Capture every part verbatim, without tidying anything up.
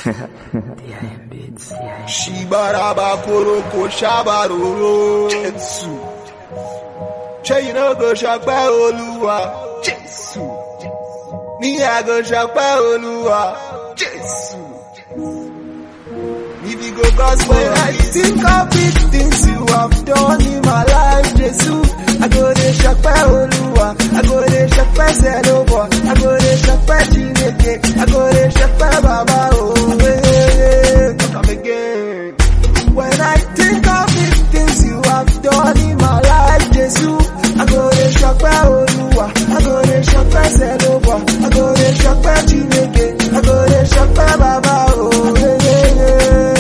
Shibaraba koroko shabaroro Jesu. Che no go shakpa Oluwa Jesu. Me I go shakpa Oluwa Jesu. If you go cause when I think of it, things you have done in my life, Jesus, I go de shakpa Oluwa, I go de shakpa Selobo, I go de shakpa Chineke, I go de shakpa Baba, oh, hey, hey, hey, come again. When I think of it, things you have done in my life, Jesus, I go de shakpa Oluwa, I go de shakpa Selobo, I go de shakpa Chineke, I go de shakpa Baba, oh, hey, hey, hey.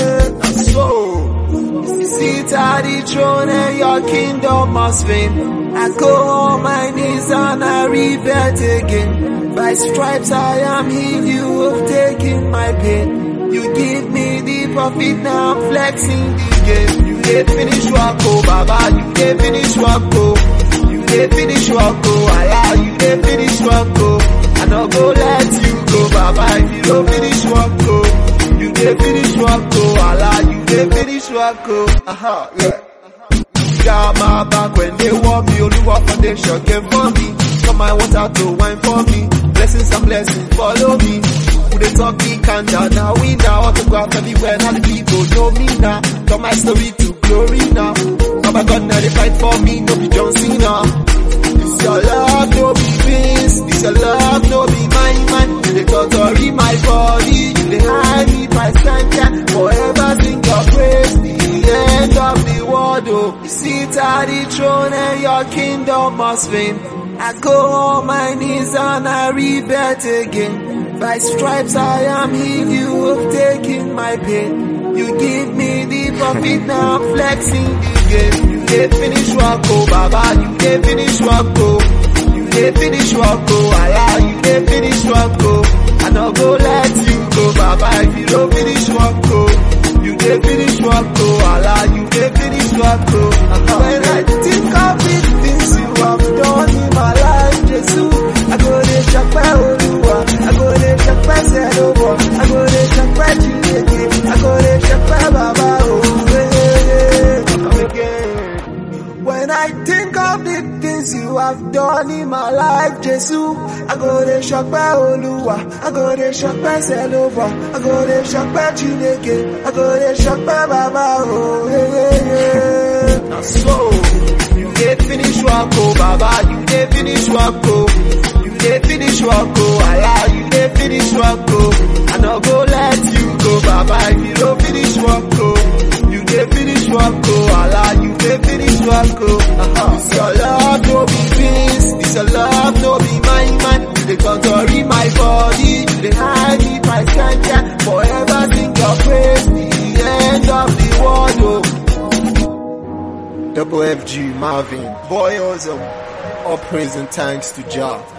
Sit at the throne and your kingdom must reign. I go on my knees and I repent again. By stripes I am healed, you have taken my pain. You give me the profit, now I'm flexing the game. You did finish work, oh Baba, you did finish work, oh. You did finish work, oh Allah, you did finish work, oh. I no go let you go, Baba, if you don't finish work, oh. You did finish work, oh Allah, you did finish work, oh. Aha, yeah. Got my back when they want me, Oluwa foundation came for me. Come my water to wine for me. Blessings and blessings follow me. Who they talk me can't now we now autograph everywhere, now the people know me now. Turn my story to glory now. Baba God now they fight for me, no be John Cena. This your love, no be Vince. This your love, no be my man. You they torture my body, you they hide me by stand forever sing your praise. The end of the world, oh. You sit at the throne and your kingdom must reign. I go on my knees and I repent again. By stripes I am healed, you have taken my pain. You give me the profit, now I'm flexing the game. You did finish work, oh Baba, you did finish work, oh. You did finish work, oh Allah, you did finish work, oh. I no go let you go, Baba, if you don't finish work, oh. You did finish work, oh Allah, you did finish work, oh. Uh-huh. When I think of it, things you have done in my life, Jesus, I go de shakpa Oluwa, I go de shakpa Selobo, I go de shakpa Chineke, I go de shakpa Baba, oh, hey, hey, hey, come again. When I think of the things you have done in my life, Jesus, I go de shakpa Oluwa, I go de shakpa Selobo, I go de shakpa Chineke, I go de shakpa Baba, oh, hey, hey, hey. Now so, you did finish work, oh Baba, you did finish work, oh. You did finish work, oh Allah, you did finish work, oh. I no go let you go, Baba, if you don't finish work, oh. You did finish work, oh Allah, you did finish work, oh. Uh-huh. This your love, no be Vince. This your love, no be my man. You dey torture my body, you dey hide me by stand forever sing your praise. The end of the world, oh. Double F G Marvin, boy awesome. All praise and thanks to Jah.